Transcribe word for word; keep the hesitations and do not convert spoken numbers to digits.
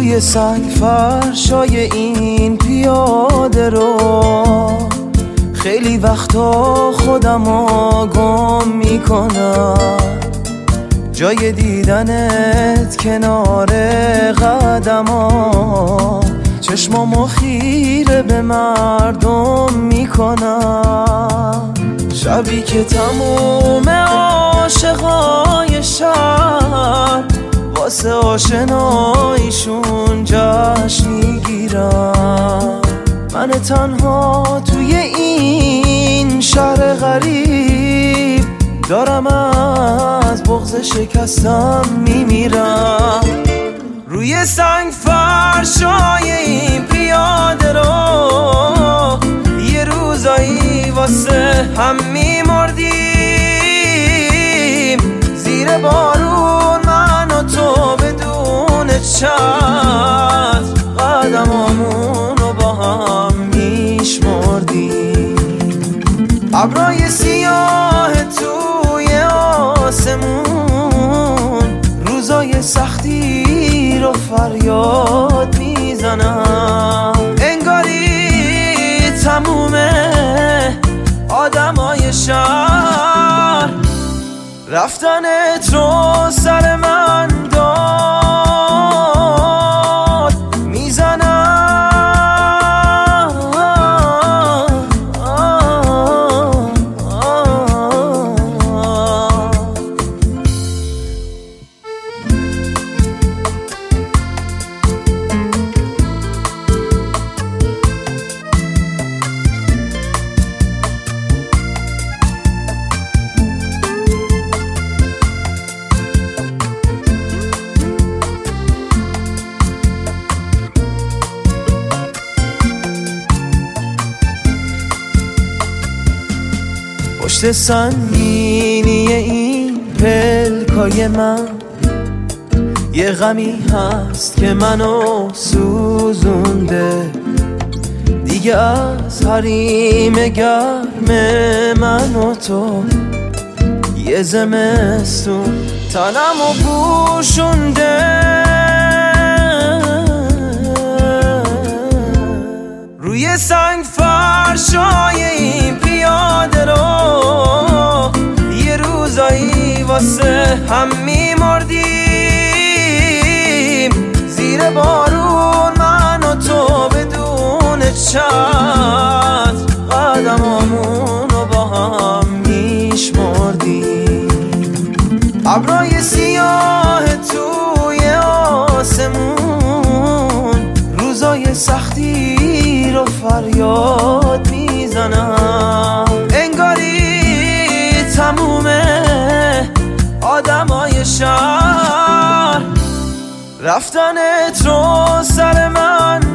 روی سنگ فرشای این پیاده رو خیلی وقتا خودمو گم میکنم، جای دیدنت کنار قدما چشمامو خیره به مردم میکنم. شبی که تموم عاشقای شهر واسه آشناییشون جشن میگیرم، من تنها توی این شهر غریب دارم از بغض شکستم میمیرم. روی سنگ فرشای این پیاده رو یه روزایی واسه هم میمردیم، زیر بارون من و تو بدون چتر قدمامونو با هم میشمردیم. ابرای سیاه توی آسمون روزای سختی رو فریاد میزنم، انگاری تمومه آدمای شهر رفتنت رو سر من داد میزنم. پشت سنگینی این پلکای من یه غمی هست که منو سوزونده، دیگه از حریم گرم من و تو یه زمستون تنمو پوشونده. روی سنگ فرشای این پیاده رو یه روزایی واسه هم میمردیم، زیر بارون من و تو بدون چتر قدمامونو با هم میشمردیم. ابرای سیاه توی آسمون روزای سختی رو فریاد میزنم، انگاری تمومه آدمای شهر رفتنت رو سر من